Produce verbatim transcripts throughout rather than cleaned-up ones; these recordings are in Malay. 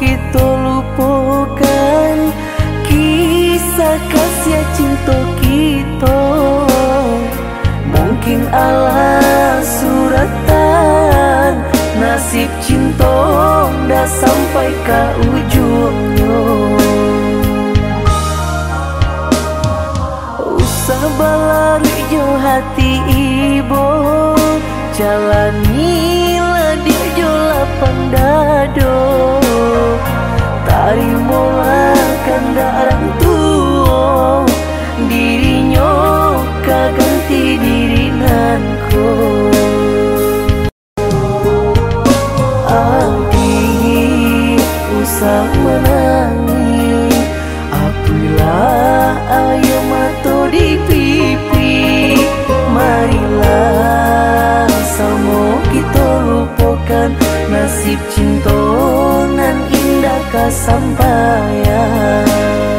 kita lupakan kisah kasih cinta kita. Mungkin Allah suratan nasib cinta dah sampai ke ujungnya. Usah balari jo hati ibu, jalanilah dia jo lapang dado. Tarimalah kandaran tua, dirinya kaganti diri nanku. Abdi usah menangis, apabila ayo mata di pipi. Marilah sama kita lupakan nasib cinta nan indah kesampaian.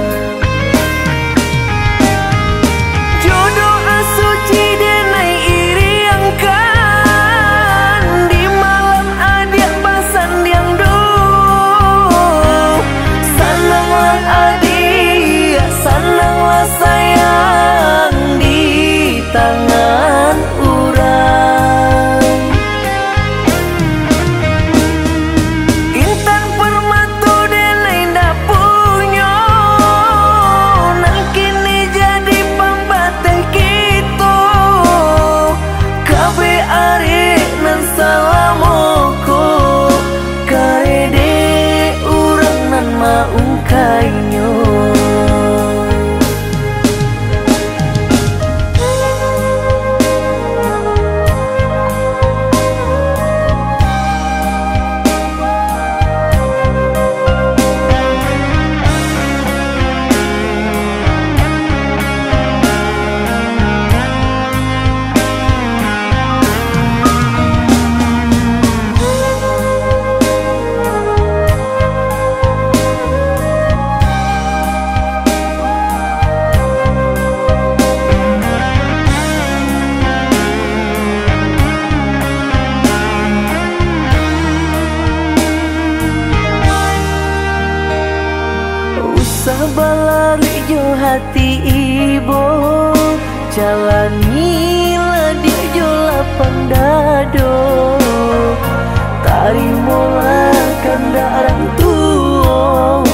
Balari jo hati ibu, jalanilah dia jo lapang dado. Tarimalah kandaran tua,